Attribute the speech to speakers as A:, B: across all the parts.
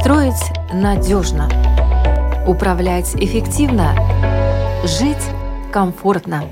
A: Строить надежно, управлять эффективно, жить комфортно.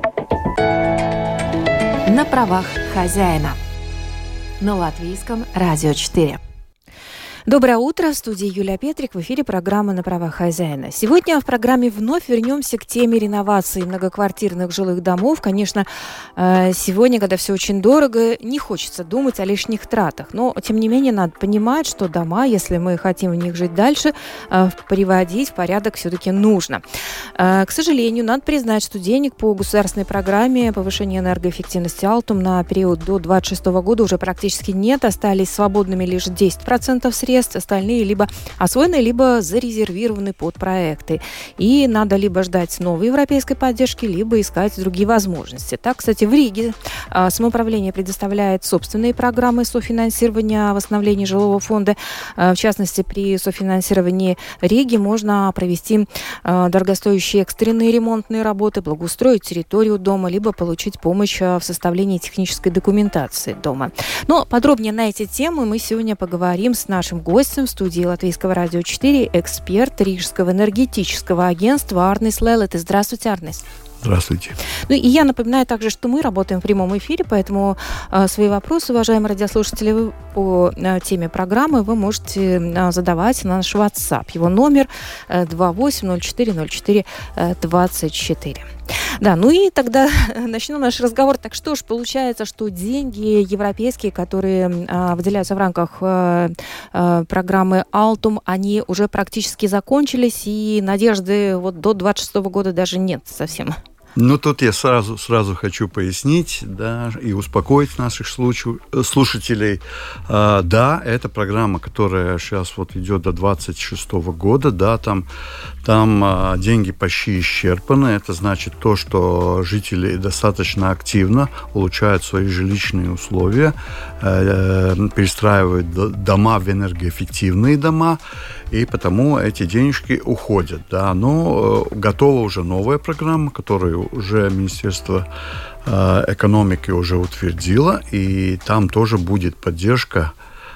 A: На правах хозяина. На Латвийском радио 4. Доброе утро, в студии Юлия Петрик, в эфире программа «На правах хозяина». Сегодня в программе вновь вернемся к теме реновации многоквартирных жилых домов. Конечно, сегодня, когда все очень дорого, не хочется думать о лишних тратах. Но, тем не менее, надо понимать, что дома, если мы хотим в них жить дальше, приводить в порядок все-таки нужно. К сожалению, надо признать, что денег по государственной программе повышения энергоэффективности Алтум на период до 2026 года уже практически нет. Остались свободными лишь 10% средств. Остальные либо освоены, либо зарезервированы под проекты. И надо либо ждать новой европейской поддержки, либо искать другие возможности. Так, кстати, в Риге самоуправление предоставляет собственные программы софинансирования восстановления жилого фонда. В частности, при софинансировании Риги можно провести дорогостоящие экстренные ремонтные работы, благоустроить территорию дома, либо получить помощь в составлении технической документации дома. Но подробнее на эти темы мы сегодня поговорим с нашим гостем в студии Латвийского радио 4, эксперт Рижского энергетического агентства Арнис Лелеtis. Здравствуйте, Арнис.
B: Здравствуйте.
A: Ну и я напоминаю также, что мы работаем в прямом эфире, поэтому свои вопросы, уважаемые радиослушатели, вы по теме программы вы можете задавать на наш WhatsApp. Его номер 28040424. Да, ну и тогда начнем наш разговор. Так что ж, получается, что деньги европейские, которые выделяются в рамках программы Алтум, они уже практически закончились, и надежды вот до 2026 года даже нет совсем.
B: Ну, тут я сразу хочу пояснить, да, и успокоить наших слушателей. Да, это программа, которая сейчас вот идет до 2026 года, да, там деньги почти исчерпаны. Это значит то, что жители достаточно активно улучшают свои жилищные условия, перестраивают дома в энергоэффективные дома, и потому эти денежки уходят, да. Но готова уже новая программа, которую уже Министерство экономики уже утвердило, и там тоже будет поддержка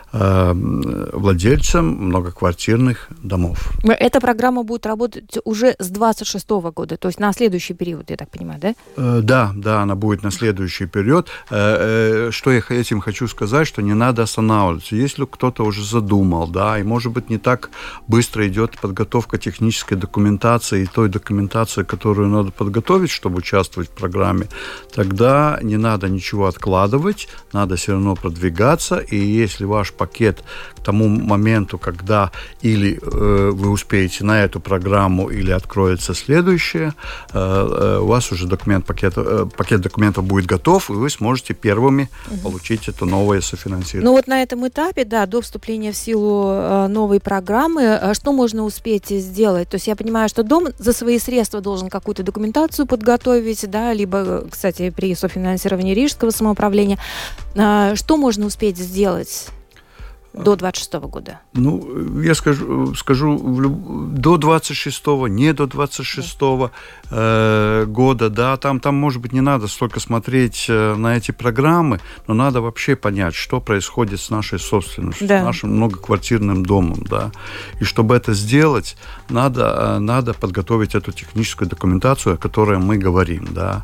B: владельцам многоквартирных домов.
A: Эта программа будет работать уже с 2026 года, то есть на следующий период, я так понимаю, да?
B: Да, она будет на следующий период. Что я этим хочу сказать, что не надо останавливаться. Если кто-то уже задумал, да, и, может быть, не так быстро идет подготовка технической документации и той документации, которую надо подготовить, чтобы участвовать в программе, тогда не надо ничего откладывать, надо все равно продвигаться, и если ваш пакет к тому моменту, когда или вы успеете на эту программу, или откроется следующая, у вас уже пакет документов будет готов, и вы сможете первыми получить это новое софинансирование.
A: Ну вот на этом этапе, да, до вступления в силу новой программы, что можно успеть сделать? То есть я понимаю, что дом за свои средства должен какую-то документацию подготовить, да, либо, кстати, при софинансировании Рижского самоуправления. Что можно успеть сделать до 26 года?
B: Ну, я скажу до 26-го, не до 26-го года, да, там, может быть, не надо столько смотреть на эти программы, но надо вообще понять, что происходит с нашей собственностью,
A: да,
B: с нашим многоквартирным домом, да, и чтобы это сделать, надо подготовить эту техническую документацию, о которой мы говорим, да,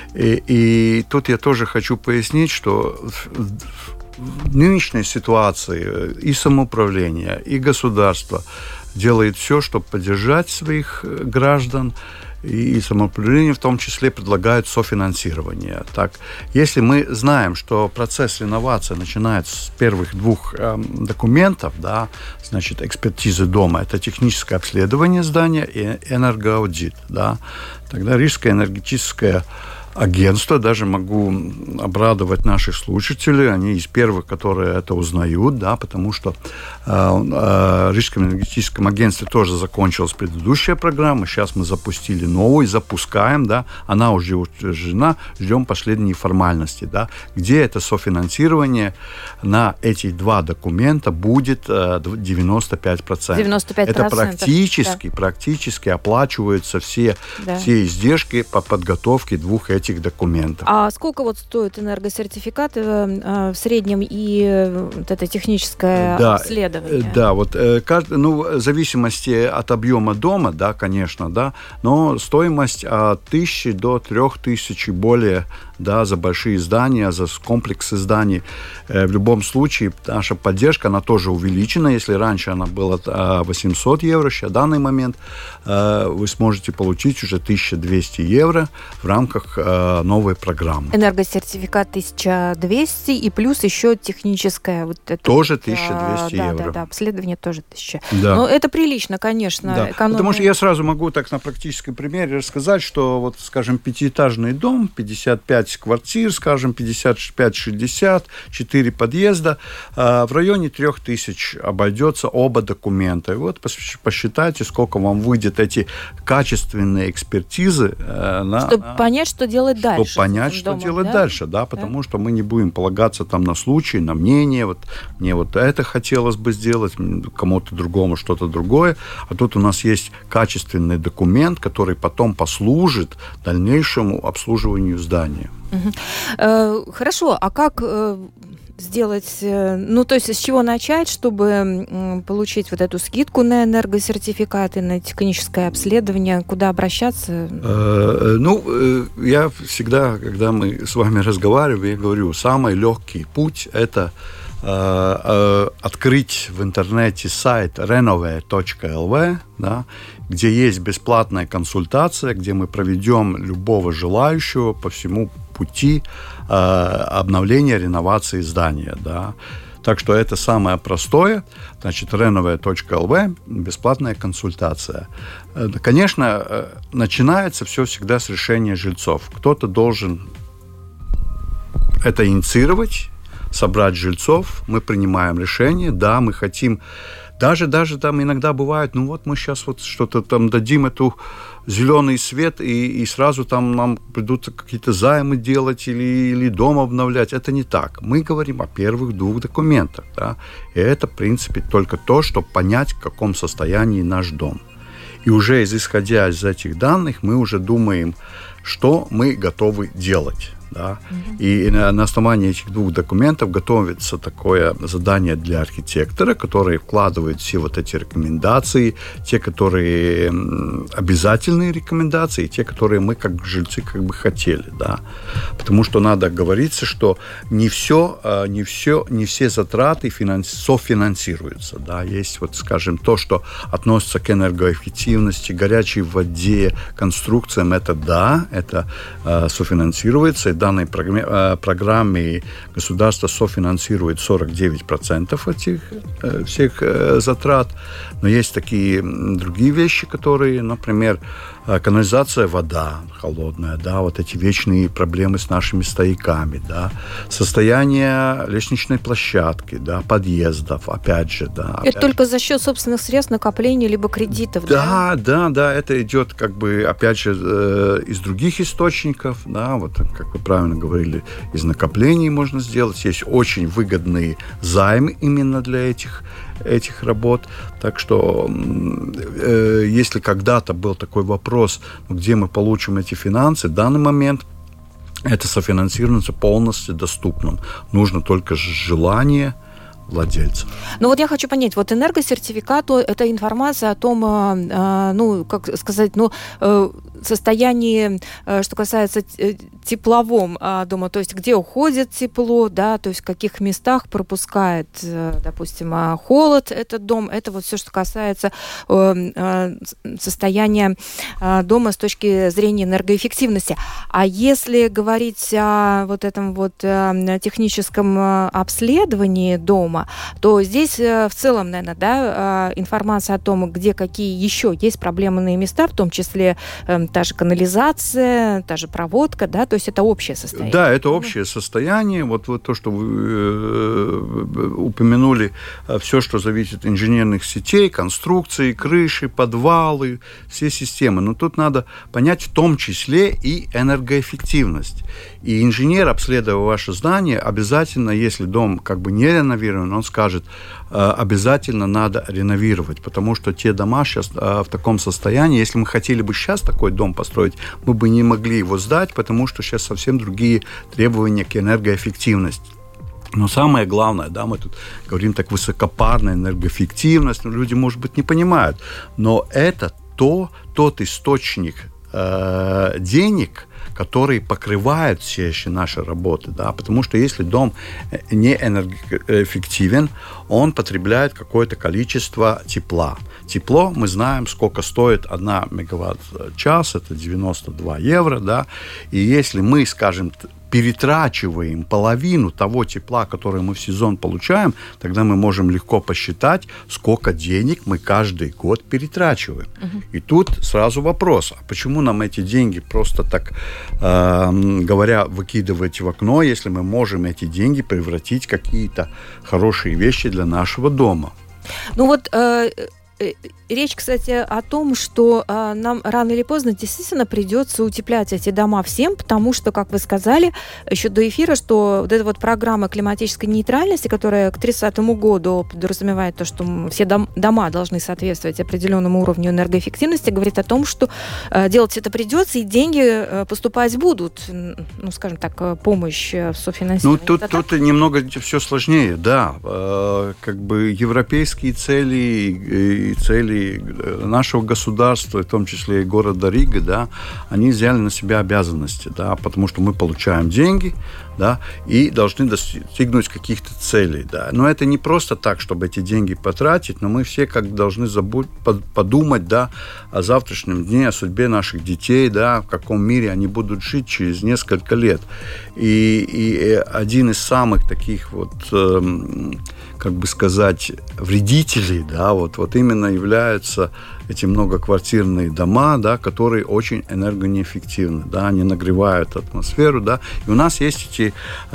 B: и тут я тоже хочу пояснить, что в нынешней ситуации и самоуправление, и государство делает все, чтобы поддержать своих граждан, и самоуправление в том числе предлагает софинансирование. Так, если мы знаем, что процесс реновации начинается с первых двух документов, да, значит, экспертизы дома, это техническое обследование здания и энергоаудит, да, тогда Рижское энергетическое агентство, даже могу обрадовать наших слушателей, они из первых, которые это узнают, да, потому что в Рижском энергетическом агентстве тоже закончилась предыдущая программа, сейчас мы запустили новую, запускаем, да, она уже утверждена, ждем последние формальности, да, где это софинансирование на эти два документа будет 95%.
A: 95%.
B: Это практически оплачиваются все издержки по подготовке двух этих этих документов.
A: А сколько вот стоит энергосертификат в среднем и вот это техническое обследование?
B: Да, вот в зависимости от объема дома, да, конечно, да, но стоимость от 1000 до 3000 и более, да, за большие здания, за комплексы зданий. В любом случае, наша поддержка, она тоже увеличена. Если раньше она была 800 евро, сейчас в данный момент вы сможете получить уже 1200 евро в рамках новой программы.
A: Энергосертификат 1200 и плюс еще техническое. Вот это
B: тоже 1200 евро.
A: Да, обследование тоже 1000.
B: Да.
A: Но это прилично, конечно.
B: Да. Потому что я сразу могу так на практическом примере рассказать, что, вот, скажем, пятиэтажный дом, 55 квартир, скажем, 55-60, 4 подъезда, в районе 3000 обойдется оба документа. И вот посчитайте, сколько вам выйдет эти качественные экспертизы.
A: Чтобы понять, что делать дальше.
B: Чтобы понять, что делать дальше, да, потому что мы не будем полагаться там на случай, на мнение, вот мне вот это хотелось бы сделать, кому-то другому что-то другое, а тут у нас есть качественный документ, который потом послужит дальнейшему обслуживанию здания.
A: Хорошо, а как сделать, то есть с чего начать, чтобы получить вот эту скидку на энергосертификаты, на техническое обследование, куда обращаться?
B: Я всегда, когда мы с вами разговариваем, я говорю, самый легкий путь – это открыть в интернете сайт renove.lv, да, где есть бесплатная консультация, где мы проведем любого желающего по всему пути обновления, реновации здания. Да. Так что это самое простое. Значит, renove.lv, бесплатная консультация. Конечно, начинается все всегда с решения жильцов. Кто-то должен это инициировать, собрать жильцов, мы принимаем решение, да, мы хотим, даже там иногда бывает, мы сейчас вот что-то там дадим эту зеленый свет, и сразу там нам придутся какие-то займы делать или дом обновлять. Это не так. Мы говорим о первых 2 документах, да, и это, в принципе, только то, чтобы понять, в каком состоянии наш дом. И уже исходя из этих данных, мы уже думаем, что мы готовы делать. Да? И на основании этих 2 документов готовится такое задание для архитектора, который вкладывает все вот эти рекомендации, те, которые обязательные рекомендации, и те, которые мы как жильцы как бы хотели. Да? Потому что надо оговориться, что не все затраты софинансируются. Да? Есть, вот, скажем, то, что относится к энергоэффективности, горячей воде, конструкциям, это софинансируется. В данной программе государство софинансирует 49% этих всех затрат. Но есть такие другие вещи, которые, например, канализация, вода холодная, да, вот эти вечные проблемы с нашими стояками, да, состояние лестничной площадки, да, подъездов, опять же, да.
A: Это только за счет собственных средств, накоплений либо кредитов,
B: да? Да, это идет, как бы, опять же, из других источников, да, вот, как вы правильно говорили, из накоплений можно сделать. Есть очень выгодные займы именно для этих работ. Так что, если когда-то был такой вопрос, где мы получим эти финансы, в данный момент это софинансируется полностью доступным. Нужно только желание владельцев.
A: Ну вот я хочу понять, вот энергосертификат – это информация о том, состоянии, что касается тепловом дома, то есть где уходит тепло, да, то есть в каких местах пропускает, допустим, холод этот дом. Это вот все, что касается состояния дома с точки зрения энергоэффективности. А если говорить о вот этом вот техническом обследовании дома, то здесь в целом, наверное, да, информация о том, где какие еще есть проблемные места, в том числе та же канализация, та же проводка, да, то есть это общее состояние.
B: Да, это общее состояние. Вот то, что вы упомянули все, что зависит от инженерных сетей, конструкции, крыши, подвалы, все системы. Но тут надо понять в том числе и энергоэффективность. И инженер, обследуя ваше здание, обязательно, если дом как бы не реновирован, он скажет, обязательно надо реновировать, потому что те дома сейчас в таком состоянии, если мы хотели бы сейчас такой дом построить, мы бы не могли его сдать, потому что сейчас совсем другие требования к энергоэффективности. Но самое главное, да, мы тут говорим так высокопарная энергоэффективность, но люди, может быть, не понимают, но это тот источник денег, которые покрывают все еще наши работы, да, потому что если дом не энергоэффективен, он потребляет какое-то количество тепла. Тепло, мы знаем, сколько стоит 1 мегаватт-час, это 92 евро, да, и если мы, скажем, перетрачиваем половину того тепла, которое мы в сезон получаем, тогда мы можем легко посчитать, сколько денег мы каждый год перетрачиваем. И тут сразу вопрос, а почему нам эти деньги просто так, говоря, выкидывать в окно, если мы можем эти деньги превратить в какие-то хорошие вещи для нашего дома?
A: Ну вот... Речь, кстати, о том, что нам рано или поздно действительно придется утеплять эти дома всем, потому что, как вы сказали еще до эфира, что вот эта вот программа климатической нейтральности, которая к 30-му году подразумевает то, что все дома должны соответствовать определенному уровню энергоэффективности, говорит о том, что делать это придется, и деньги поступать будут, ну, скажем так, помощь в софинансировании.
B: Ну, тут немного все сложнее, да. Как бы европейские цели и цели нашего государства, в том числе и города Рига, да, они взяли на себя обязанности, да, потому что мы получаем деньги, да, и должны достигнуть каких-то целей, да. Но это не просто так, чтобы эти деньги потратить, но мы все как должны подумать, да, о завтрашнем дне, о судьбе наших детей, да, в каком мире они будут жить через несколько лет. И один из самых таких вот, как бы сказать, вредителей, да, вот именно являются эти многоквартирные дома, да, которые очень энергонеэффективны, да, они нагревают атмосферу, да, и у нас есть эти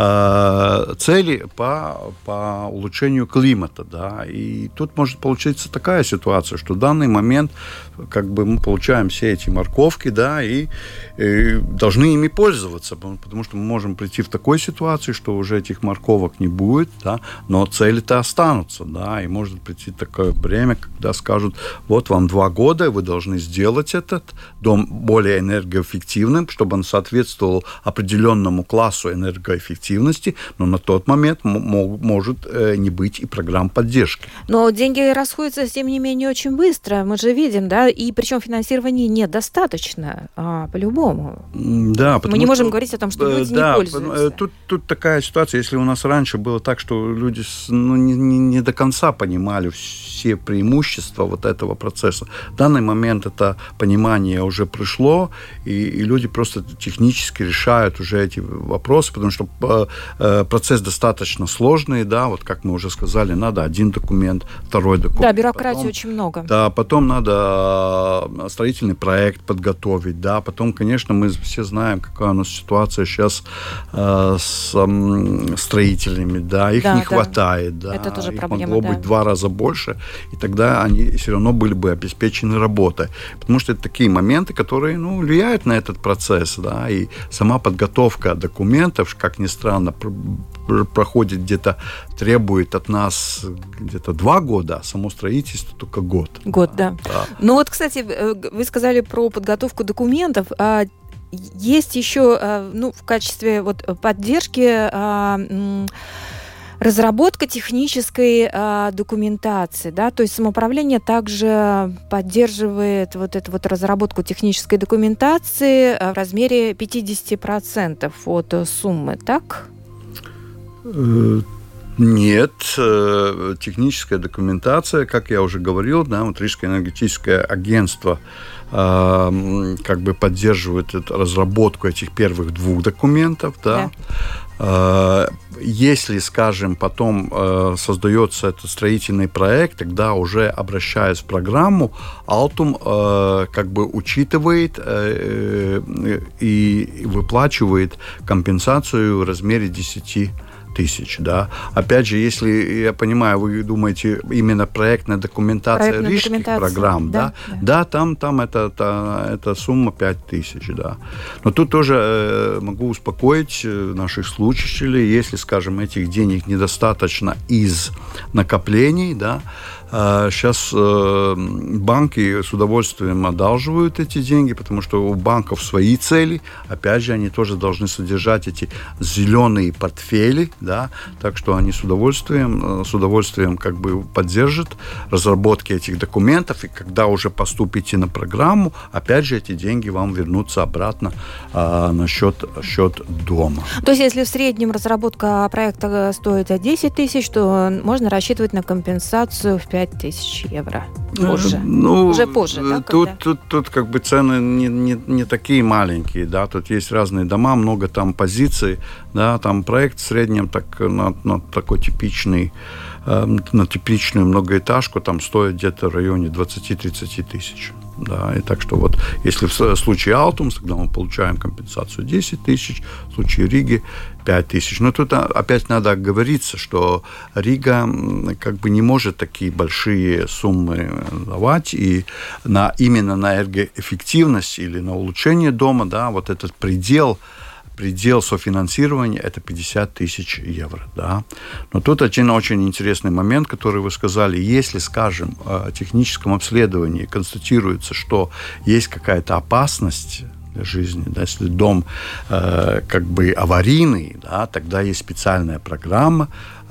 B: цели по улучшению климата, да, и тут может получиться такая ситуация, что в данный момент как бы мы получаем все эти морковки, да, и должны ими пользоваться, потому что мы можем прийти в такой ситуации, что уже этих морковок не будет, да, но цели-то останутся, да, и может прийти такое время, когда скажут, вот вам 2 года, вы должны сделать этот дом более энергоэффективным, чтобы он соответствовал определенному классу энергоэффективности, но на тот момент может не быть и программ поддержки.
A: Но деньги расходятся, тем не менее, очень быстро, мы же видим, да, и причем финансирования недостаточно, по-любому.
B: Да,
A: мы не можем говорить о том, что люди не пользуются.
B: Тут такая ситуация, если у нас раньше было так, что люди не до конца понимали все преимущества вот этого процесса. В данный момент это понимание уже пришло, и люди просто технически решают уже эти вопросы, потому что процесс достаточно сложный, да, вот как мы уже сказали, надо один документ, второй документ.
A: Да, бюрократии очень много.
B: Да, потом надо строительный проект подготовить, да, потом, конечно, мы все знаем, какая у нас ситуация сейчас с строителями, да, их не хватает, да,
A: это тоже
B: их
A: проблема,
B: могло быть в 2 раза больше, и тогда они все равно были бы обеспечены работой, потому что это такие моменты, которые, влияют на этот процесс, да, и сама подготовка документов, как ни странно, проходит где-то, требует от нас где-то 2 года, а само строительство только год.
A: Да. Ну вот, кстати, вы сказали про подготовку документов. Есть еще, в качестве поддержки разработка технической документации, да, то есть самоуправление также поддерживает вот эту вот разработку технической документации в размере 50% от суммы, так?
B: Нет, техническая документация, как я уже говорил, да, Рижское энергетическое агентство как бы поддерживает разработку этих первых 2 документов, да. Если, скажем, потом создается этот строительный проект, тогда уже обращаясь в программу, Altum как бы учитывает и выплачивает компенсацию в размере 10%. тысяч, да. Опять же, если, я понимаю, вы думаете, именно проектная документация рижских программ, да, там это сумма 5 тысяч, да. Но тут тоже могу успокоить наших слушателей, если, скажем, этих денег недостаточно из накоплений, да, сейчас банки с удовольствием одалживают эти деньги, потому что у банков свои цели. Опять же, они тоже должны содержать эти зеленые портфели, да, так что они с удовольствием как бы поддержат разработки этих документов, и когда уже поступите на программу, опять же, эти деньги вам вернутся обратно на счет дома.
A: То есть, если в среднем разработка проекта стоит 10 тысяч, то можно рассчитывать на компенсацию в 5 тысяч евро позже. Уже позже, да?
B: Тут как бы цены не такие маленькие, да, тут есть разные дома, много там позиций, да, там проект в среднем так, на такой типичный, на типичную многоэтажку там стоит где-то в районе 20-30 тысяч. Да, и так что вот, если в случае Алтумс, тогда мы получаем компенсацию 10 тысяч, в случае Риги 5 тысяч. Но тут опять надо оговориться, что Рига как бы не может такие большие суммы давать, и именно на энергоэффективность или на улучшение дома, да, вот этот предел софинансирования – это 50 тысяч евро. Да. Но тут один очень интересный момент, который вы сказали. Если, скажем, в техническом обследовании констатируется, что есть какая-то опасность для жизни, да, если дом как бы аварийный, да, тогда есть специальная программа,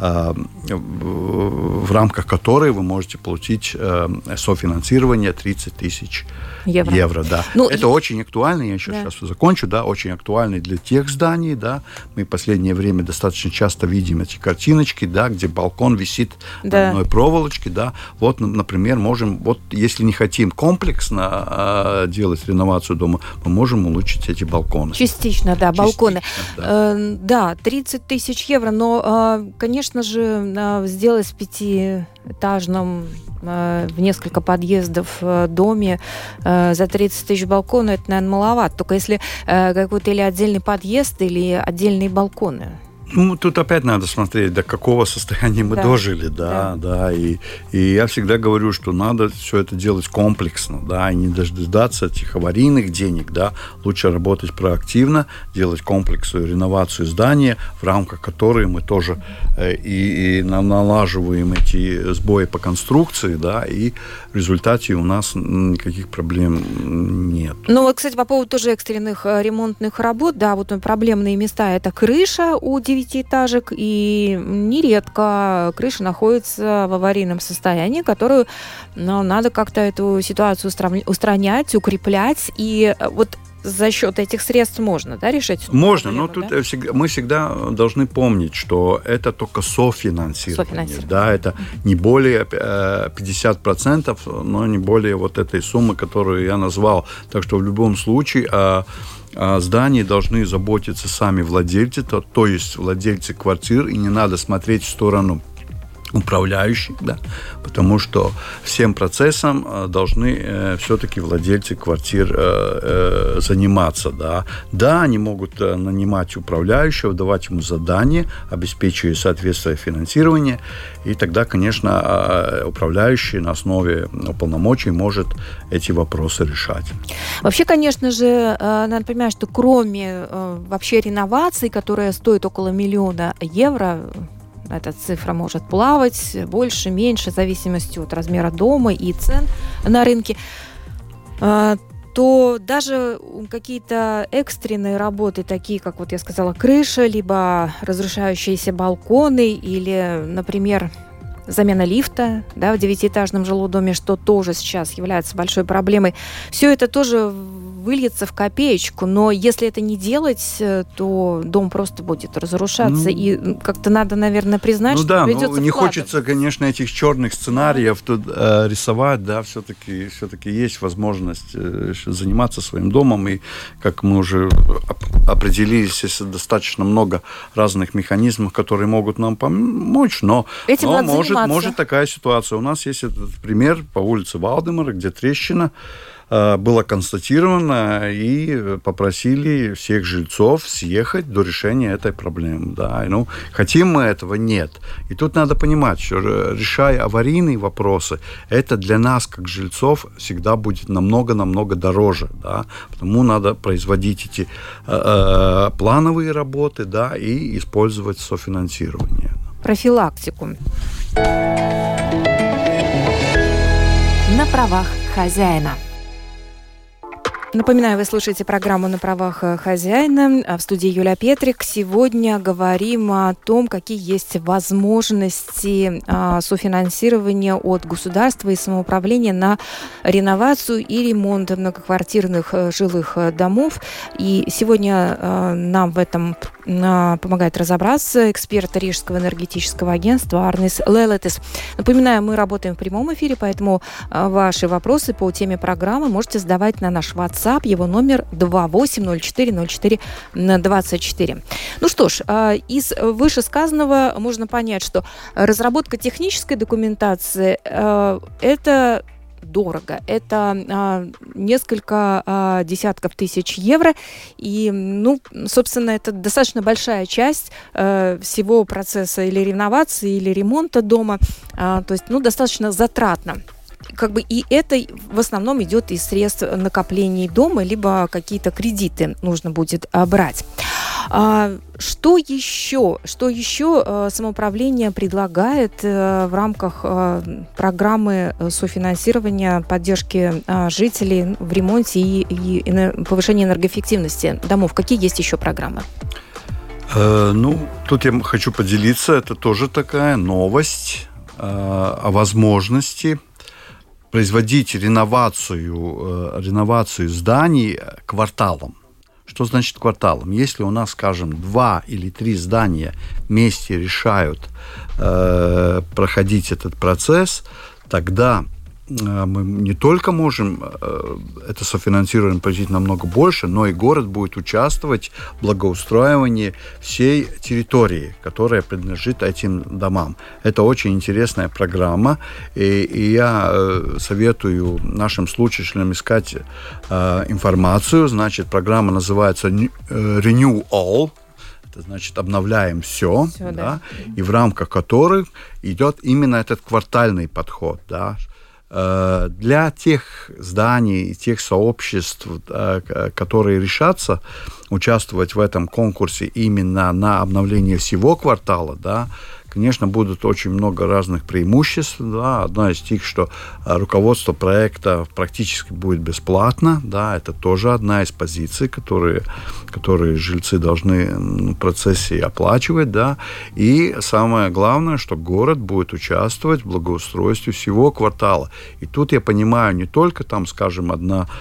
B: в рамках которой вы можете получить софинансирование 30 тысяч евро. Да. Это очень актуально, я еще сейчас закончу, да, очень актуально для тех зданий, да. Мы в последнее время достаточно часто видим эти картиночки, да, где балкон висит на одной проволочке, да. Вот, например, можем, вот если не хотим комплексно делать реновацию дома, мы можем улучшить эти балконы.
A: Частично, да, балконы. Да, 30 тысяч евро, но, конечно же, сделать в пятиэтажном в несколько подъездов доме за 30 тысяч балкона, это, наверное, маловато. Только если какой-то или отдельный подъезд, или отдельные балконы.
B: Ну, тут опять надо смотреть, до какого состояния мы дожили, да. И я всегда говорю, что надо все это делать комплексно, да, и не дождаться этих аварийных денег, да. Лучше работать проактивно, делать комплексную реновацию здания, в рамках которой мы тоже и налаживаем эти сбои по конструкции, да, и в результате у нас никаких проблем нет.
A: Ну, вот, кстати, по поводу тоже экстренных ремонтных работ, да, вот проблемные места – это крыша у девятиэтажек, и нередко крыша находится в аварийном состоянии, которую надо как-то эту ситуацию устранять, укреплять, и вот за счет этих средств можно, да, решать?
B: Можно, проблему, но тут мы всегда должны помнить, что это только софинансирование. Да, это не более 50%, но не более вот этой суммы, которую я назвал. Так что в любом случае о здании должны заботиться сами владельцы, то есть владельцы квартир, и не надо смотреть в сторону управляющих, да, потому что всем процессом должны все-таки владельцы квартир заниматься, да. Да, они могут нанимать управляющего, давать ему задания, обеспечивая соответствие финансирования, и тогда, конечно, управляющий на основе полномочий может эти вопросы решать.
A: Вообще, конечно же, надо понимать, что кроме вообще реноваций, которая стоит около 1 миллиона евро, эта цифра может плавать больше, меньше, в зависимости от размера дома и цен на рынке, то даже какие-то экстренные работы, такие, как вот я сказала, крыша, либо разрушающиеся балконы или, например, замена лифта, да, в девятиэтажном жилом доме, что тоже сейчас является большой проблемой, все это тоже выльется в копеечку, но если это не делать, то дом просто будет разрушаться, и как-то надо, наверное, признать, что придется
B: не хочется, конечно, этих черных сценариев тут рисовать, да, все-таки есть возможность заниматься своим домом, и, как мы уже определились, есть достаточно много разных механизмов, которые могут нам помочь, но может такая ситуация. У нас есть этот пример по улице Валдемара, где трещина, было констатировано, и попросили всех жильцов съехать до решения этой проблемы. Да. Ну, хотим мы этого? Нет. И тут надо понимать, что решая аварийные вопросы, это для нас, как жильцов, всегда будет намного-намного дороже. Да. Потому надо производить эти плановые работы, да, и использовать софинансирование.
A: Профилактику. На правах хозяина. Напоминаю, вы слушаете программу «На правах хозяина». В студии Юлия Петрик. Сегодня говорим о том, какие есть возможности софинансирования от государства и самоуправления на реновацию и ремонт многоквартирных жилых домов. И сегодня нам в этом помогает разобраться эксперт Рижского энергетического агентства Арнис Лелетис. Напоминаю, мы работаем в прямом эфире, поэтому ваши вопросы по теме программы можете задавать на наш WhatsApp. Его номер 28040424. Ну что ж, из вышесказанного можно понять, что разработка технической документации это дорого. Это несколько десятков тысяч евро. И, собственно, это достаточно большая часть всего процесса или реновации, или ремонта дома. То есть, достаточно затратно. И это в основном идет из средств накоплений дома, либо какие-то кредиты нужно будет брать. Что еще самоуправление предлагает в рамках программы софинансирования поддержки жителей в ремонте и повышения энергоэффективности домов? Какие есть еще программы?
B: Тут я хочу поделиться. Это тоже такая новость о возможности производить реновацию зданий кварталом. Что значит кварталом? Если у нас, скажем, 2 или 3 здания вместе решают проходить этот процесс, тогда мы не только можем это софинансирование производить намного больше, но и город будет участвовать в благоустраивании всей территории, которая принадлежит этим домам. Это очень интересная программа, и я советую нашим слушателям искать информацию. Значит, программа называется Renew All. Это значит, обновляем все, да, и в рамках которых идет именно этот квартальный подход, да. Для тех зданий и тех сообществ, которые решатся участвовать в этом конкурсе именно на обновление всего квартала, да, конечно, будут очень много разных преимуществ. Да. Одна из них, что руководство проекта практически будет бесплатно. Да. Это тоже одна из позиций, которые жильцы должны в процессе оплачивать. Да. И самое главное, что город будет участвовать в благоустройстве всего квартала. И тут я понимаю, не только там, скажем,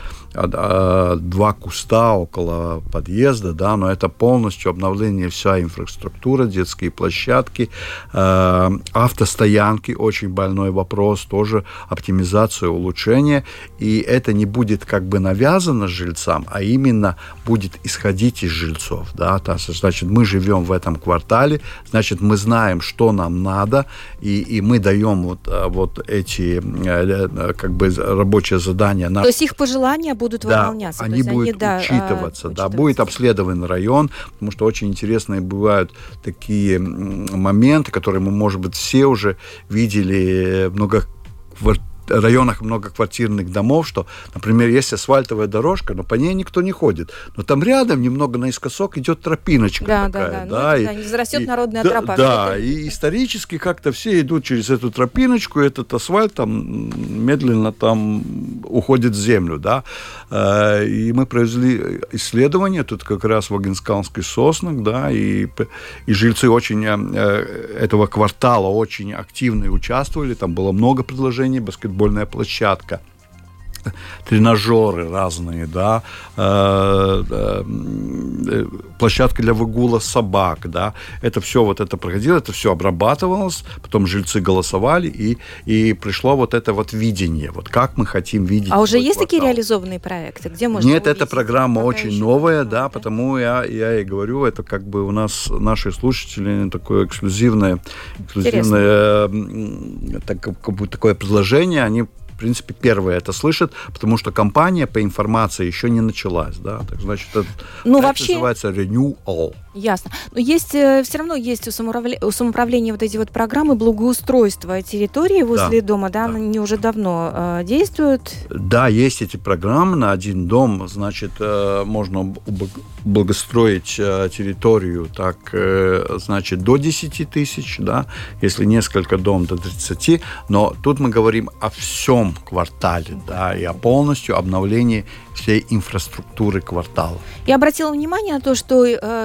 B: 2 куста около подъезда, да, но это полностью обновление вся инфраструктура, детские площадки, автостоянки, очень больной вопрос, тоже оптимизация, улучшение, и это не будет навязано жильцам, а именно будет исходить из жильцов, да, значит, мы живем в этом квартале, значит, мы знаем, что нам надо, и мы даем вот эти рабочие задания.
A: То есть их пожелания будут выполняться.
B: Они будут учитываться. Да, будет обследован район, потому что очень интересные бывают такие моменты, которые мы, может быть, все уже видели в районах многоквартирных домов, что, например, есть асфальтовая дорожка, но по ней никто не ходит. Но там рядом, немного наискосок, идет тропиночка такая.
A: Да, не зарастет народная тропа.
B: Да, и исторически как-то все идут через эту тропиночку, и этот асфальт там медленно там уходит в землю, да. И мы провели исследование, тут как раз в Агенскалнский соснах, да, и жильцы очень этого квартала очень активно участвовали, там было много предложений, баскетбольная площадка, тренажеры разные, да, площадка для выгула собак, да, это все это проходило, это все обрабатывалось, потом жильцы голосовали, и пришло это видение, как мы хотим видеть.
A: А уже есть квартал. Такие реализованные проекты, где можно
B: Нет, эта программа очень новая, да, потому я и говорю, это у нас наши слушатели такое эксклюзивное такое предложение, они принципе, первые это слышат, потому что кампания по информации еще не началась, да, так значит, это
A: вообще
B: называется Renewal.
A: Ясно. Но все равно есть у самоуправления вот эти вот программы благоустройства территории возле дома, да, они уже давно действуют?
B: Да, есть эти программы на один дом, значит, можно благоустроить территорию, так, значит, до 10 тысяч, да, если несколько дом до 30, но тут мы говорим о всем квартале, да, и о полностью обновлении всей инфраструктуры квартала.
A: Я обратила внимание на то, что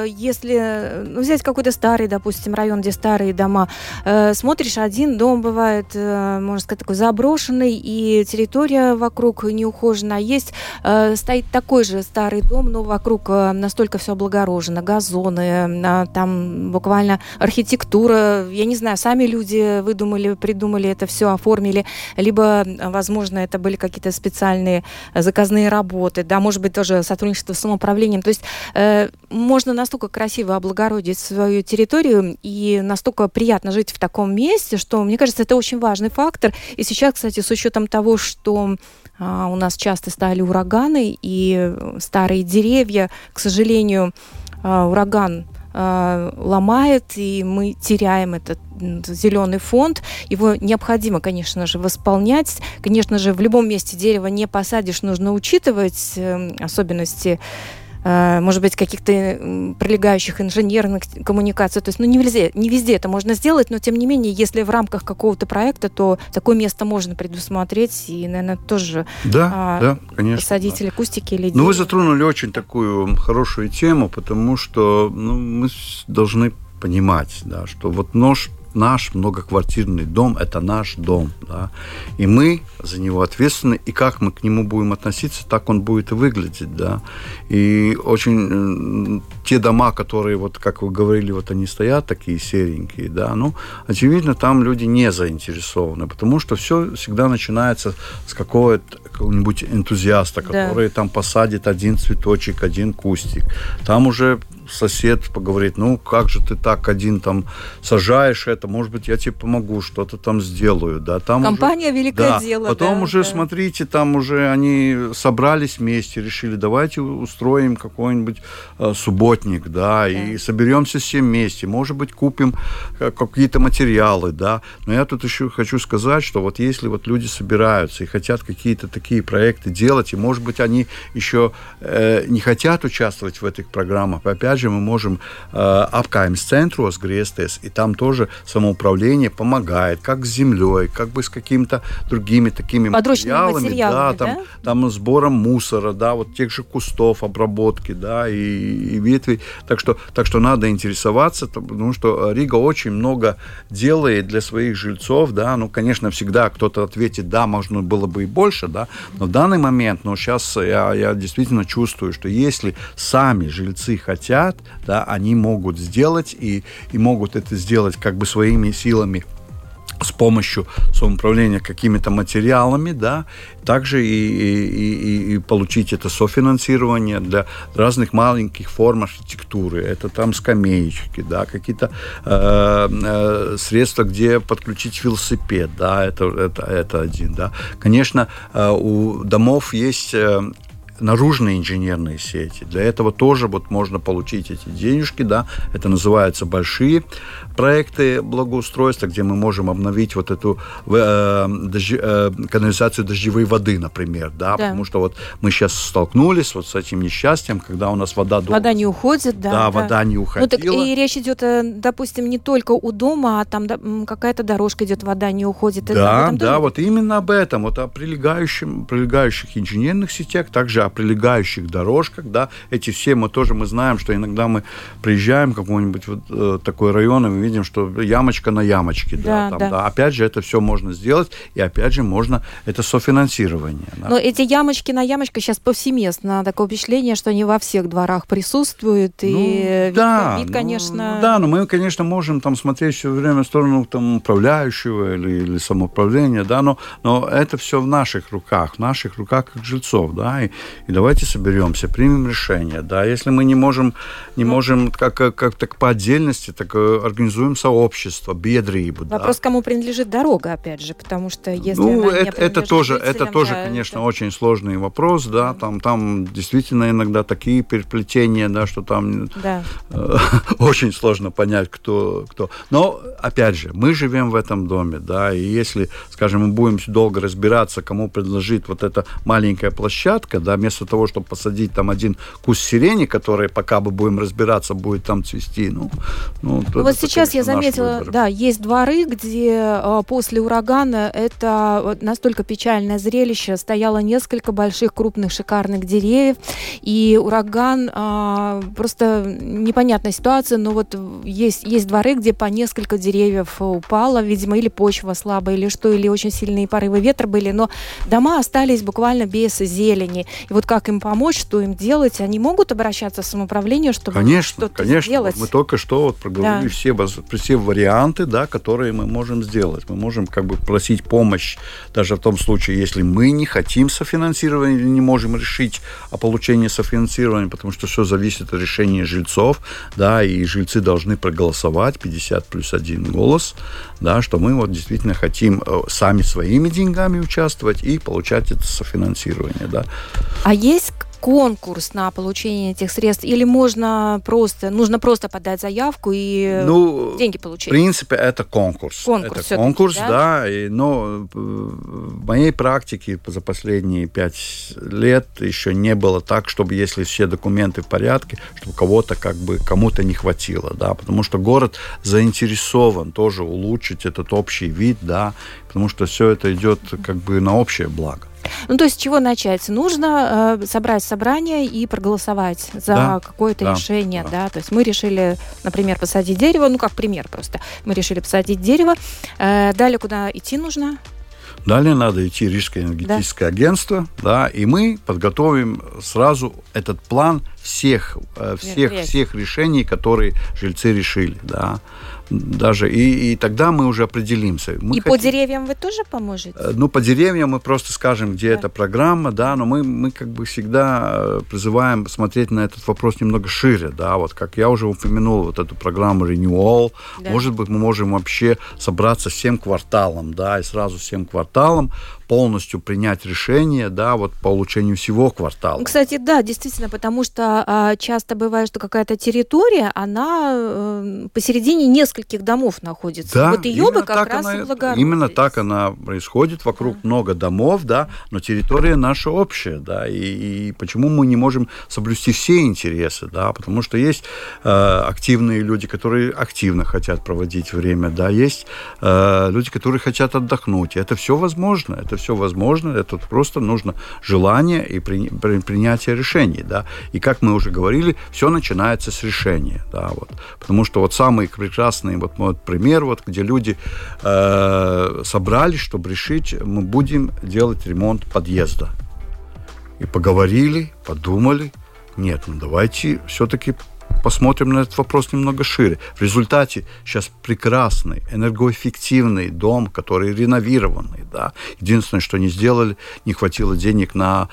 A: если взять какой-то старый, допустим, район, где старые дома, смотришь, один дом бывает, можно сказать, такой заброшенный, и территория вокруг неухожена. Есть, стоит такой же старый дом, но вокруг настолько все облагорожено, газоны, там буквально архитектура, я не знаю, сами люди выдумали, придумали это все, оформили, либо, возможно, это были какие-то специальные заказные работы, да, может быть, тоже сотрудничество с самоуправлением. То есть можно настолько красиво облагородить свою территорию и настолько приятно жить в таком месте, что, мне кажется, это очень важный фактор. И сейчас, кстати, с учетом того, что у нас часто стали ураганы и старые деревья, к сожалению, ураган ломает, и мы теряем этот зеленый фонд. Его необходимо, конечно же, восполнять. Конечно же, в любом месте дерево не посадишь, нужно учитывать особенности, может быть, каких-то прилегающих инженерных коммуникаций. То есть, не везде это можно сделать, но, тем не менее, если в рамках какого-то проекта, то такое место можно предусмотреть и, наверное, тоже посадить или кустики, или дерево.
B: Вы затронули очень такую хорошую тему, потому что мы должны понимать, да, что вот наш многоквартирный дом – это наш дом, да, и мы за него ответственны, и как мы к нему будем относиться, так он будет и выглядеть, да, и очень те дома, которые, вот как вы говорили, вот они стоят такие серенькие, да, очевидно, там люди не заинтересованы, потому что все всегда начинается с какого-нибудь энтузиаста, который там посадит один цветочек, один кустик, там уже сосед поговорит, как же ты так один там сажаешь это, может быть, я тебе помогу, что-то там сделаю, да. Там
A: компания уже, великое дело.
B: Потом уже, смотрите, там уже они собрались вместе, решили, давайте устроим какой-нибудь субботник, да, и соберемся все вместе, может быть, купим какие-то материалы, да. Но я тут еще хочу сказать, что вот если вот люди собираются и хотят какие-то такие проекты делать, и, может быть, они еще не хотят участвовать в этих программах, опять же, мы можем apkaimscentros griezties, и там тоже самоуправление помогает, как с землей, как бы с какими-то другими такими материалами, да, там сбором мусора, да, вот тех же кустов, обработки, да, и ветвей. Так что надо интересоваться, потому что Рига очень много делает для своих жильцов, да, конечно, всегда кто-то ответит, да, можно было бы и больше, да, но в данный момент, сейчас я действительно чувствую, что если сами жильцы хотят, да, они могут сделать и могут это сделать как бы своими силами с помощью самоуправления какими-то материалами, да, также и получить это софинансирование для разных маленьких форм архитектуры. Это там скамеечки, да, какие-то средства, где подключить велосипед, да, это один, да. Конечно, у домов есть наружные инженерные сети. Для этого тоже вот можно получить эти денежки, да, это называются большие проекты благоустройства, где мы можем обновить вот эту канализацию дождевой воды, например, да, потому что вот мы сейчас столкнулись вот с этим несчастьем, когда у нас вода
A: не уходит, да.
B: Да, вода не уходила.
A: Так и речь идет, допустим, не только у дома, а там какая-то дорожка идет, вода не уходит.
B: Да, вот именно об этом, вот о прилегающих инженерных сетях, также о прилегающих дорожках, да, эти все мы знаем, что иногда мы приезжаем в какой-нибудь вот такой район, и мы видим, что ямочка на ямочке, да. Опять же, это все можно сделать, и опять же, можно это софинансирование. Да.
A: Но эти ямочки на ямочках сейчас повсеместно, такое впечатление, что они во всех дворах присутствуют, и вид, конечно...
B: но мы, конечно, можем там смотреть все время в сторону там управляющего или самоуправления, да, но это все в наших руках как жильцов, да, и давайте соберемся, примем решение, да, если мы не можем как по отдельности, так организуем сообщество, бедрибу.
A: Вопрос, кому принадлежит дорога, опять же, потому что если
B: это тоже, конечно, очень сложный вопрос, да, там действительно иногда такие переплетения, да, что там очень сложно понять, кто. Но, опять же, мы живем в этом доме, да, и если, скажем, мы будем долго разбираться, кому предложить вот эта маленькая площадка, да, вместо того, чтобы посадить там один куст сирени, который, пока мы будем разбираться, будет там цвести,
A: вот сейчас я заметила, да, есть дворы, где после урагана это настолько печальное зрелище, стояло несколько больших, крупных, шикарных деревьев, и ураган, просто непонятная ситуация, но вот есть дворы, где по несколько деревьев упало, видимо, или почва слабая, или что, или очень сильные порывы ветра были, но дома остались буквально без зелени. И вот как им помочь, что им делать? Они могут обращаться в самоуправление, чтобы что-то сделать?
B: Мы только что проговорили все варианты, да, которые мы можем сделать. Мы можем просить помощь даже в том случае, если мы не хотим софинансирования или не можем решить о получении софинансирования, потому что все зависит от решения жильцов, да, и жильцы должны проголосовать 50 плюс 1 голос, да, что мы действительно хотим сами своими деньгами участвовать и получать это софинансирование, да.
A: А есть конкурс на получение этих средств, или нужно просто подать заявку и деньги получить?
B: В принципе, это конкурс. Конкурс, да. Но в моей практике за последние 5 лет еще не было так, чтобы, если все документы в порядке, чтобы кому-то не хватило, да, потому что город заинтересован тоже улучшить этот общий вид, да, потому что все это идет на общее благо.
A: То есть с чего начать? Нужно собрать собрание и проголосовать за какое-то решение, да. То есть мы решили, например, посадить дерево, как пример просто. Мы решили посадить дерево. Далее куда идти нужно?
B: Далее надо идти в Рижское энергетическое агентство, да, и мы подготовим сразу этот план всех решений, которые жильцы решили, да. Даже и тогда мы уже определимся.
A: По деревьям вы тоже поможете?
B: По деревьям мы просто скажем, где эта программа, да, но мы всегда призываем смотреть на этот вопрос немного шире, да, вот как я уже упомянул, вот эту программу Renewal, может быть, мы можем вообще собраться всем кварталом, да, и сразу всем кварталом полностью принять решение, да, по улучшению всего квартала.
A: Кстати, да, действительно, потому что часто бывает, что какая-то территория, она посередине нескольких домов находится.
B: Да,
A: вот ее бы как раз облагородить.
B: Именно так она происходит, вокруг много домов, да, но территория наша общая, да, и почему мы не можем соблюсти все интересы, да, потому что есть активные люди, которые активно хотят проводить время, да, есть люди, которые хотят отдохнуть, это все возможно, это просто нужно желание и принятие решений, да. И как мы уже говорили, все начинается с решения, да, потому что самый прекрасный пример, где люди собрались, чтобы решить, мы будем делать ремонт подъезда. И поговорили, подумали, нет, давайте все-таки посмотрим на этот вопрос немного шире. В результате сейчас прекрасный, энергоэффективный дом, который реновированный, да. Единственное, что не сделали, не хватило денег на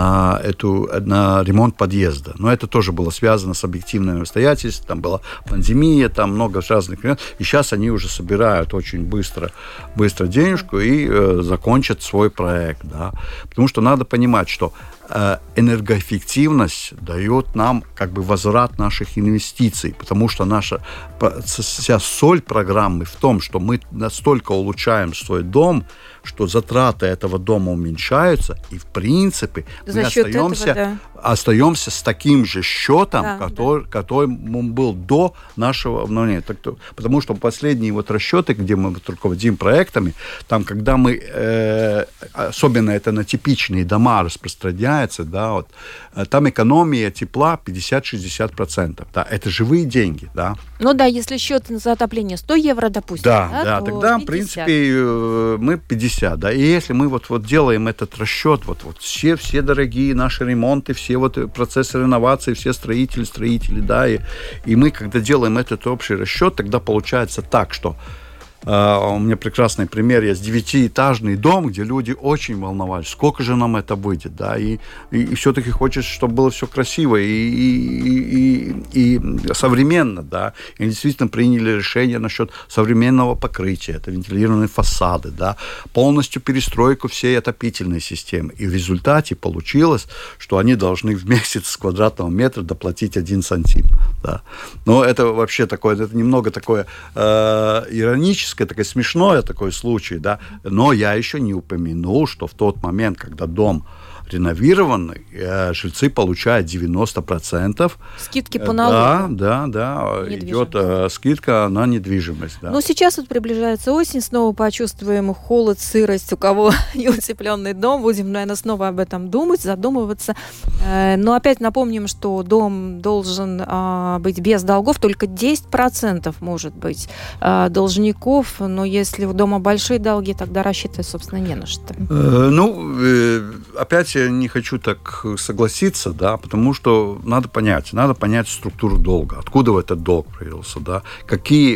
B: ремонт подъезда. Но это тоже было связано с объективными обстоятельствами. Там была пандемия, там много разных моментов. И сейчас они уже собирают очень быстро денежку и закончат свой проект, да. Потому что надо понимать, что энергоэффективность дает нам возврат наших инвестиций, потому что вся соль программы в том, что мы настолько улучшаем свой дом, что затраты этого дома уменьшаются, и в принципе мы остаемся с таким же счетом, который был до нашего обновления. Потому что последние расчеты, где мы руководим проектами, там, когда мы, особенно это на типичные дома распространяется, да, там экономия тепла 50-60%. Да, это живые деньги, да.
A: Если счет за отопление 100 евро, допустим,
B: тогда, 50. В принципе, мы 50, да. И если мы делаем этот расчет, все дорогие наши ремонты, все процессы реновации, все строители, да, и мы, когда делаем этот общий расчет, тогда получается так, что у меня прекрасный пример есть, 9-этажный дом, где люди очень волновались, сколько же нам это выйдет, да, и все-таки хочется, чтобы было все красиво и современно, да, и действительно приняли решение насчет современного покрытия, это вентилированные фасады, да, полностью перестройку всей отопительной системы, и в результате получилось, что они должны в месяц с квадратного метра доплатить 1 сантим, да, но это вообще такое, это немного такое ироническое, такое смешное такой случай, да, но я еще не упомянул, что в тот момент, когда дом реновированный, жильцы получают 90%.
A: Скидки по налогу.
B: Да, идет скидка на недвижимость. Да.
A: Но сейчас вот приближается осень, снова почувствуем холод, сырость, у кого неутепленный дом, будем, наверное, снова об этом думать, задумываться. Но опять напомним, что дом должен быть без долгов, только 10% может быть должников, но если у дома большие долги, тогда рассчитывать, собственно, не на что.
B: Опять я не хочу так согласиться, да, потому что надо понять структуру долга, откуда этот долг появился, да, какие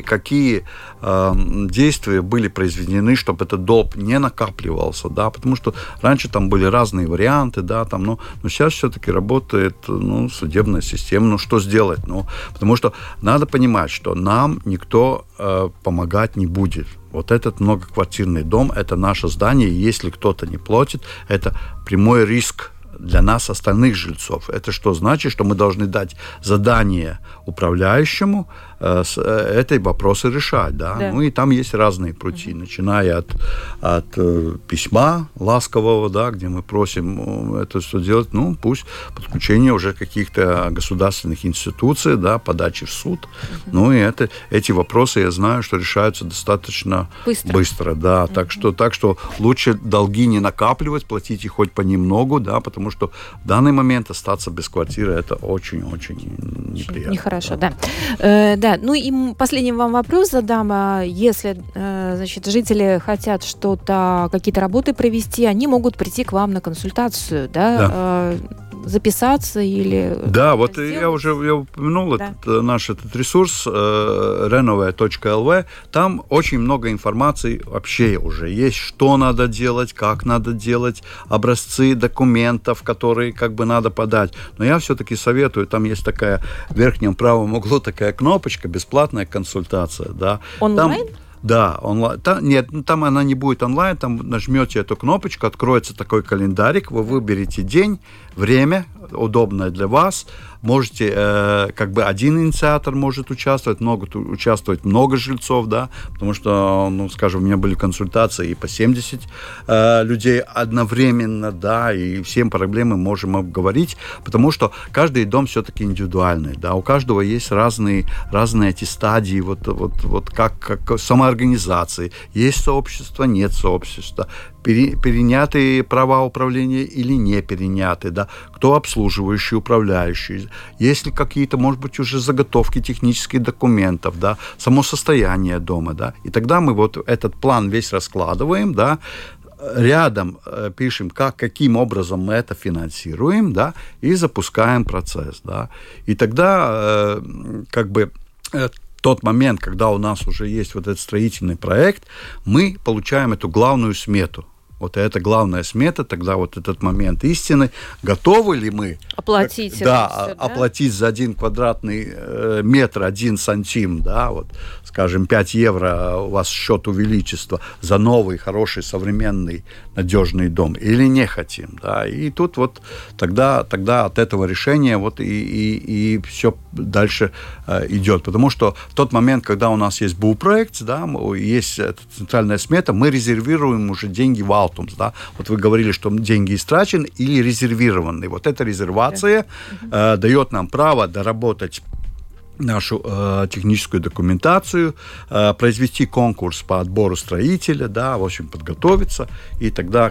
B: действия были произведены, чтобы этот долг не накапливался, да, потому что раньше там были разные варианты, да, там, но сейчас все-таки работает, судебная система, что сделать, потому что надо понимать, что нам никто помогать не будет. Вот этот многоквартирный дом, это наше здание, и если кто-то не платит, это прямой риск для нас, остальных жильцов. Это что значит? Что мы должны дать задание управляющему эти вопросы решать. Да?
A: Да.
B: И там есть разные пути, начиная от письма ласкового, да, где мы просим это все делать, пусть подключение уже каких-то государственных институций, да, подачи в суд. И эти вопросы, я знаю, что решаются достаточно быстро да. Так что лучше долги не накапливать, платить их хоть понемногу, да, потому что в данный момент остаться без квартиры это очень-очень неприятно.
A: Нехорошо, да. Да, и последний вам вопрос задам. Если, жители хотят какие-то работы провести, они могут прийти к вам на консультацию, да? Записаться или...
B: Да, вот я упомянул наш ресурс renove.lv. Там очень много информации вообще уже есть, что надо делать, как надо делать, образцы документов, которые надо подать. Но я все-таки советую, там есть такая в верхнем правом углу такая кнопочка «Бесплатная консультация». Да.
A: Онлайн?
B: Да, онлайн. Там она не будет онлайн, там нажмете эту кнопочку, откроется такой календарик, вы выберете день, время, удобное для вас. Можете, один инициатор может участвовать, могут участвовать много жильцов, да, потому что, у меня были консультации и по 70 людей одновременно, да, и всем проблемы можем обговорить, потому что каждый дом все-таки индивидуальный, да, у каждого есть разные эти стадии, как самоорганизации, есть сообщество, нет сообщества, перенятые права управления или не перенятые, да, кто обслуживающий, управляющий, есть ли какие-то, может быть, уже заготовки технических документов, да, само состояние дома, да, и тогда мы этот план весь раскладываем, да, рядом пишем, каким образом мы это финансируем, да, и запускаем процесс, да, и тогда тот момент, когда у нас уже есть этот строительный проект, мы получаем эту главную смету. Это главная смета, тогда этот момент истины. Готовы ли мы
A: оплатить,
B: оплатить за 1 квадратный метр 1 сантим, да, 5 евро у вас счет увеличится за новый, хороший, современный, надежный дом, или не хотим, да, и тут тогда от этого решения и все дальше идет, потому что в тот момент, когда у нас есть БУ-проект, да, есть центральная смета, мы резервируем уже деньги в Алтумс, да, вы говорили, что деньги истрачены или резервированы, эта резервация дает нам право доработать нашу техническую документацию, произвести конкурс по отбору строителя, да, в общем, подготовиться, и тогда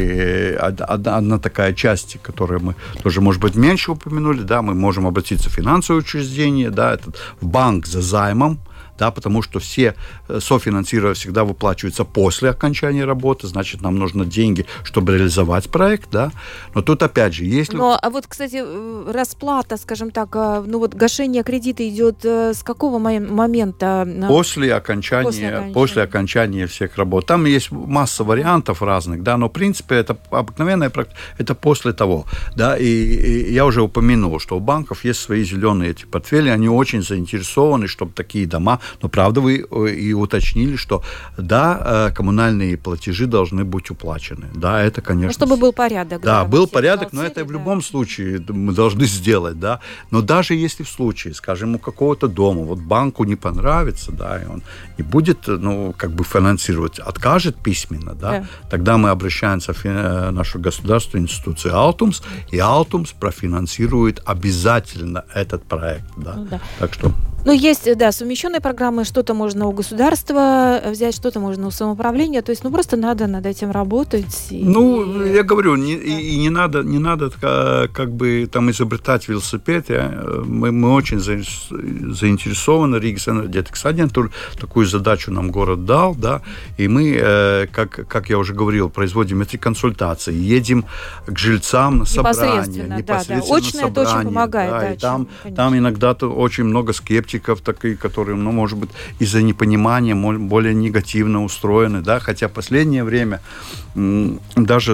B: одна такая часть, которую мы тоже, может быть, меньше упомянули, да, мы можем обратиться в финансовое учреждение, да, в банк за займом, да, потому что все софинансирование всегда выплачивается после окончания работы, значит, нам нужны деньги, чтобы реализовать проект, да, но тут опять же, если...
A: А вот, кстати, расплата, скажем так, гашение кредита идет с какого момента?
B: После окончания всех работ. Там есть масса вариантов разных, да, но в принципе это обыкновенная практика, это после того, да, и я уже упомянул, что у банков есть свои зеленые эти портфели, они очень заинтересованы, чтобы такие дома, но правда вы и уточнили, что да, коммунальные платежи должны быть уплачены, да, это, конечно...
A: чтобы был порядок.
B: Да, был порядок, но это в любом случае мы должны сделать, да, но даже если в случае, скажем, у какого-то дома, вот банку не понравится, да, и он не будет, финансировать, откажет письменно, да, тогда мы обращаемся в нашу государственную институцию Altums, и Altums профинансирует обязательно этот проект, да. Так что...
A: Есть, да, совмещенные программы, что-то можно у государства взять, что-то можно у самоуправления, то есть, просто надо над этим работать.
B: Я говорю, не надо там изобретать велосипед. Мы очень заинтересованы, Риgas Enerģētikas Aģentūra такую задачу нам город дал, да, и мы, как я уже говорил, производим эти консультации, едем к жильцам на собрания, непосредственно
A: очно это очень помогает.
B: Да, и там иногда очень много скептиков, такие, которые, может быть, из-за непонимания более негативно устроены, да, хотя в последнее время даже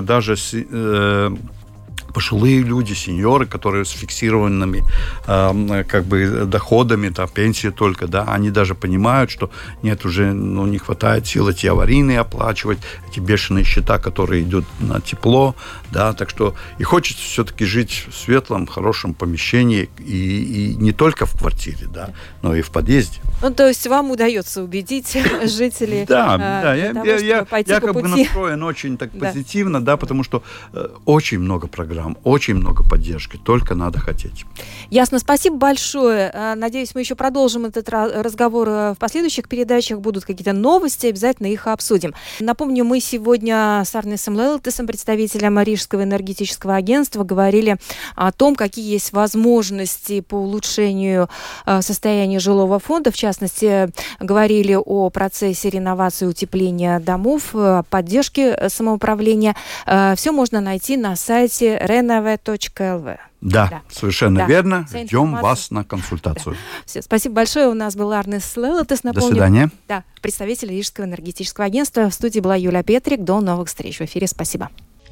B: пожилые люди, сеньоры, которые с фиксированными доходами, да, пенсии только, да, они даже понимают, что нет, уже не хватает сил эти аварийные оплачивать, эти бешеные счета, которые идут на тепло, да, так что и хочется все-таки жить в светлом, хорошем помещении и не только в квартире, да, но и в подъезде.
A: То есть вам удается убедить жителей,
B: я настроен очень так позитивно, да, потому что очень много программ, очень много поддержки, только надо хотеть.
A: Ясно, спасибо большое. Надеюсь, мы еще продолжим этот разговор в последующих передачах. Будут какие-то новости, обязательно их обсудим. Напомню, мы сегодня с Арнисом Лелтисом, представителем Рижского энергетического агентства, говорили о том, какие есть возможности по улучшению состояния жилого фонда. В частности, говорили о процессе реновации и утепления домов, о поддержке самоуправления. Все можно найти на сайте renove.lv.
B: Да, совершенно верно. Ждем вас на консультацию.
A: Все, спасибо большое. У нас был Арнис Лелтис.
B: До свидания.
A: Да, представитель Рижского энергетического агентства. В студии была Юлия Петрик. До новых встреч в эфире. Спасибо.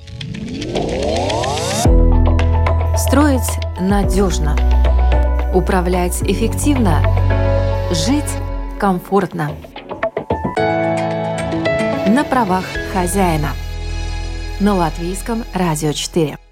A: Строить надежно. Управлять эффективно. Жить комфортно. На правах хозяина. На Латвийском радио 4.